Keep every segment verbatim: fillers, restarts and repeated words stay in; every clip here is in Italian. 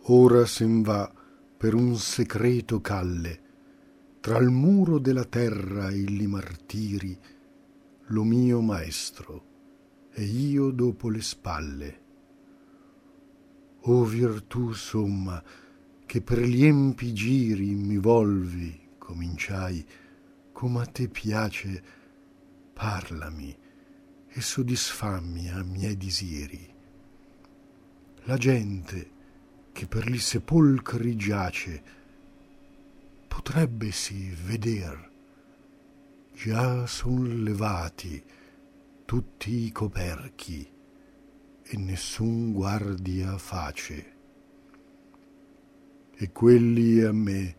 ora sen va per un secreto calle, tra il muro della terra e li martiri, lo mio maestro, e io dopo le spalle. O virtù somma, che per gli empi giri mi volvi, cominciai, come a te piace, parlami e soddisfammi a miei disiri. La gente che per li sepolcri giace potrebbe sì veder, già son levati tutti i coperchi e nessun guardia face, e quelli a me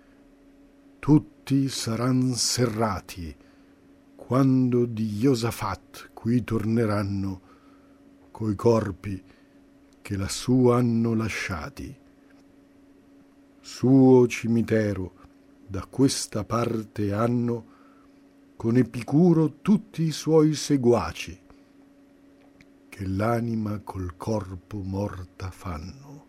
tutti saran serrati quando di Iosafat qui torneranno coi corpi che lassù hanno lasciati. Suo cimitero da questa parte hanno con Epicuro tutti i suoi seguaci, che l'anima col corpo morta fanno.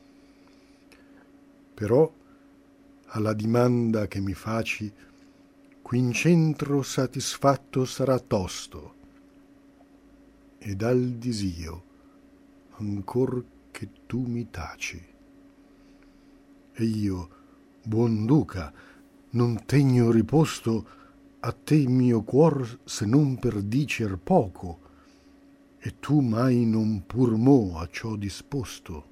Però alla dimanda che mi faci, qui in centro satisfatto sarà tosto, ed al disio ancor che tu mi taci. E io, buon duca, non tegno riposto a te mio cuor se non per dicer poco, e tu mai non pur mo a ciò disposto.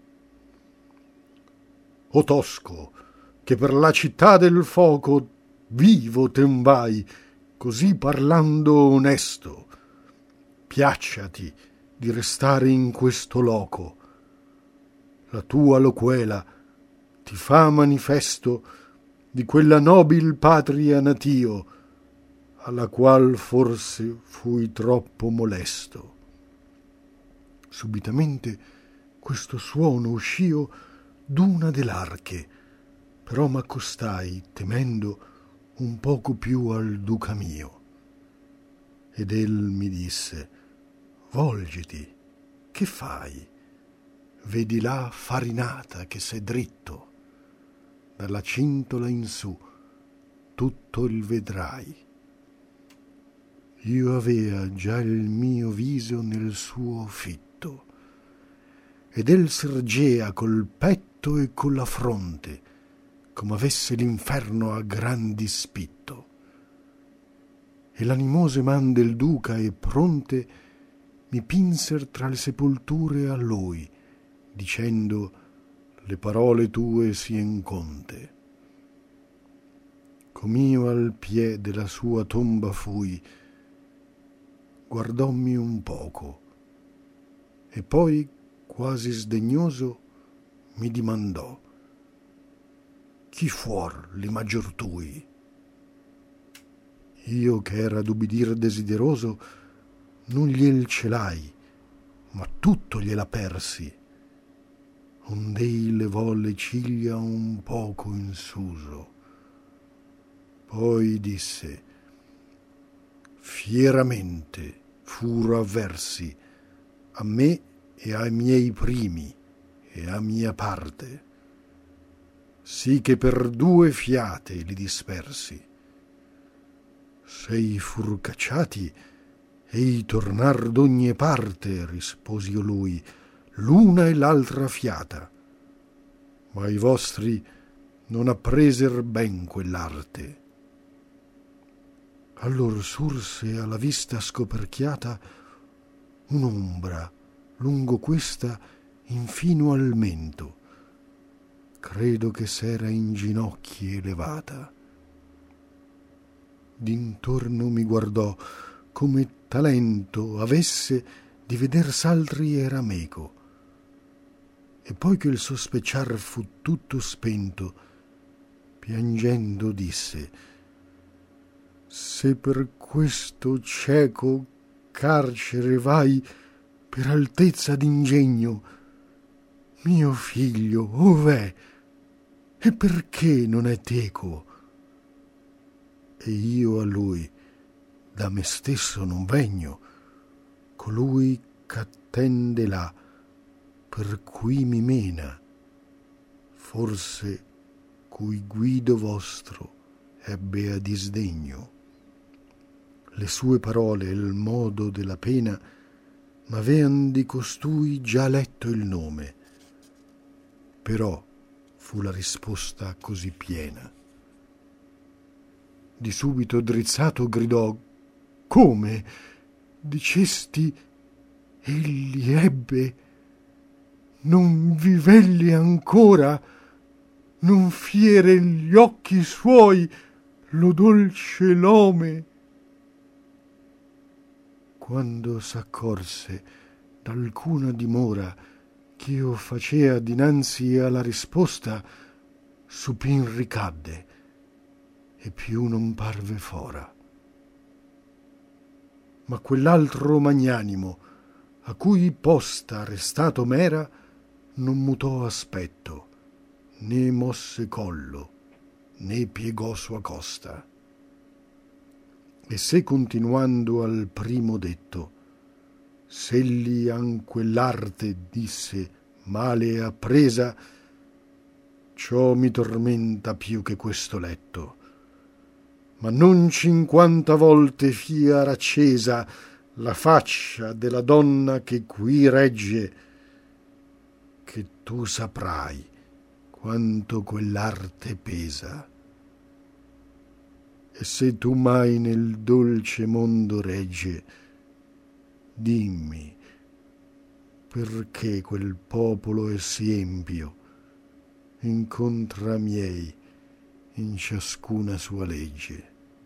O Tosco, che per la città del foco vivo ten vai, così parlando onesto, piacciati di restare in questo loco. La tua loquela ti fa manifesto di quella nobil patria natio, alla qual forse fui troppo molesto. Subitamente questo suono uscio d'una dell'arche, però m'accostai temendo un poco più al duca mio, ed el mi disse: volgiti, che fai? Vedi là Farinata che s'è dritto, dalla cintola in su tutto il vedrai. Io avea già il mio viso nel suo fitto, ed el sergea col petto e con la fronte, come avesse l'inferno a gran dispitto. E l'animose man del duca e pronte mi pinser tra le sepolture a lui, dicendo le parole tue sien conte. Com'io al pie della sua tomba fui, guardommi un poco, e poi quasi sdegnoso mi dimandò: chi fuor li maggior tui? Io che era d'ubbidir desideroso non gliel celai, ma tutto gliela persi, ond'ei levò le ciglia un poco in suso. Poi disse: fieramente furo avversi a me e ai miei primi e a mia parte, sì che per due fiate li dispersi. Sei fur cacciati, ei tornar d'ogni parte, risposi io lui, l'una e l'altra fiata, ma i vostri non appreser ben quell'arte. Allor surse alla vista scoperchiata un'ombra lungo questa infino al mento, credo che s'era in ginocchi elevata. D'intorno mi guardò come talento avesse di veder s'altri era meco, e poi che il sospeciar fu tutto spento, piangendo disse: se per questo cieco carcere vai per altezza d'ingegno, mio figlio ov'è e perché non è teco? E io a lui da me stesso non vegno, colui c'attende là per cui mi mena, forse cui guido vostro ebbe a disdegno. Le sue parole e il modo della pena m'avean di costui già letto il nome, però fu la risposta così piena. Di subito drizzato gridò: come? Dicesti egli ebbe? Non vivegli ancora? Non fiere gli occhi suoi lo dolce nome? Quando s'accorse d'alcuna dimora ch'io facea dinanzi alla risposta, supin ricadde e più non parve fora. Ma quell'altro magnanimo, a cui posta restato m'era, non mutò aspetto, né mosse collo, né piegò sua costa. E se continuando al primo detto, s'egli an quell'arte disse male appresa, ciò mi tormenta più che questo letto. Ma non cinquanta volte fia raccesa la faccia della donna che qui regge, che tu saprai quanto quell'arte pesa. E se tu mai nel dolce mondo regge, dimmi perché quel popolo è sì empio, incontra miei in ciascuna sua legge.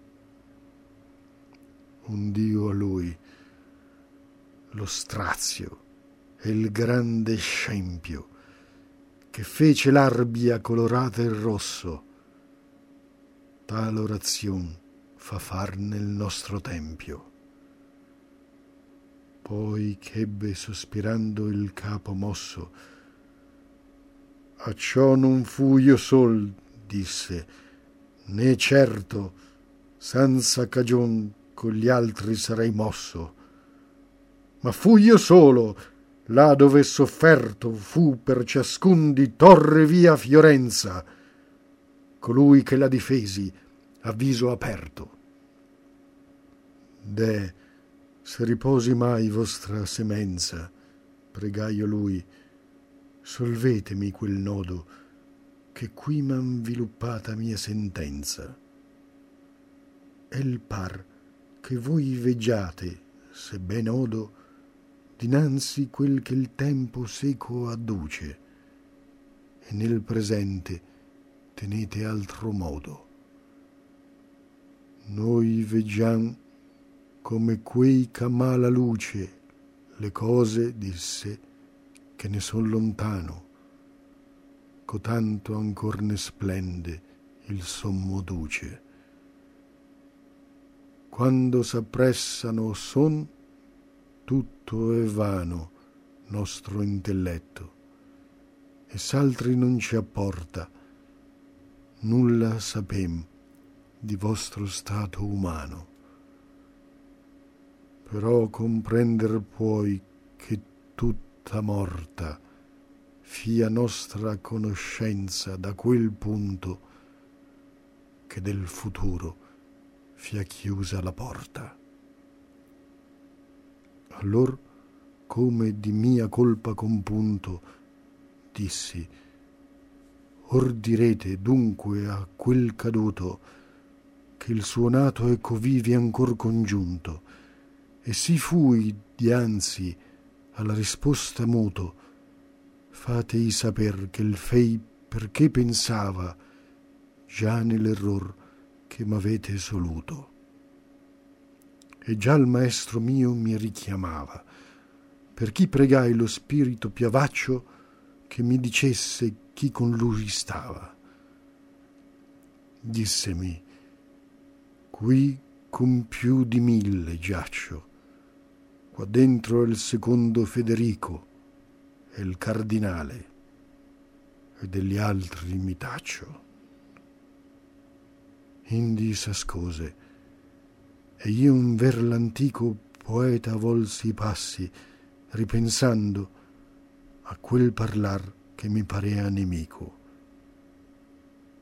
Un Dio a lui lo strazio e il grande scempio che fece l'arbia colorata e rosso, tal orazion fa far nel nostro tempio. Poi ch'ebbe sospirando il capo mosso, a ciò non fu io sol, disse, né certo senza cagion con gli altri sarei mosso, ma fu io solo, là dove sofferto fu per ciascun di torre via Fiorenza, colui che la difesi a viso aperto. Deh, se riposi mai vostra semenza, pregaio lui, solvetemi quel nodo che qui m'han viluppata mia sentenza. El par che voi veggiate, se ben odo, dinanzi quel che il tempo seco adduce, e nel presente tenete altro modo. Noi veggiam come quei ch'amà la luce le cose, disse, che ne son lontano, cotanto ancor ne splende il sommo duce. Quando s'appressano son, tutto è vano nostro intelletto, e s'altri non ci apporta, nulla sapem di vostro stato umano. Però comprender puoi che tutta morta fia nostra conoscenza da quel punto che del futuro fia chiusa la porta. Allor, come di mia colpa compunto, dissi: or direte dunque a quel caduto che il suo nato è covivi ancor congiunto, e si fui dianzi alla risposta muto, fatei saper che il fei perché pensava già nell'error che m'avete soluto. E già il maestro mio mi richiamava, per chi pregai lo spirito piavaccio che mi dicesse chi con lui stava. Dissemi: qui con più di mille giaccio, qua dentro il secondo Federico e il cardinale, e degli altri mi taccio. Indi s'ascose, e io in ver l'antico poeta volsi i passi, ripensando a quel parlar che mi parea nemico,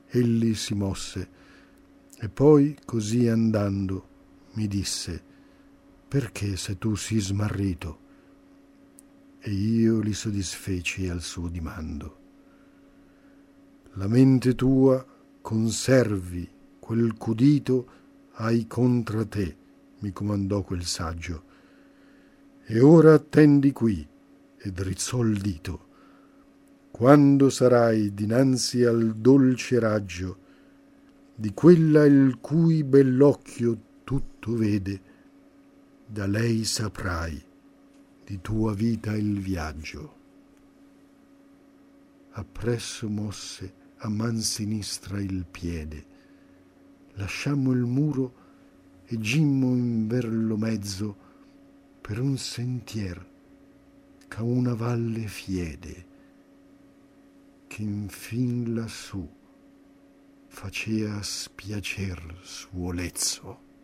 Egli si mosse e poi, così andando, mi disse: perché sei tu sì smarrito? E io li soddisfeci al suo dimando. La mente tua conservi quel qu'udito hai contra te, mi comandò quel saggio, e ora attendi qui e drizzò il dito. Quando sarai dinanzi al dolce raggio di quella il cui bell'occhio tutto vede, da lei saprai di tua vita il viaggio. Appresso mosse a man sinistra il piede, lasciammo il muro e gimmo in ver lo mezzo per un sentier ch'a una valle fiede, che infin lassù facea spiacer suo lezzo.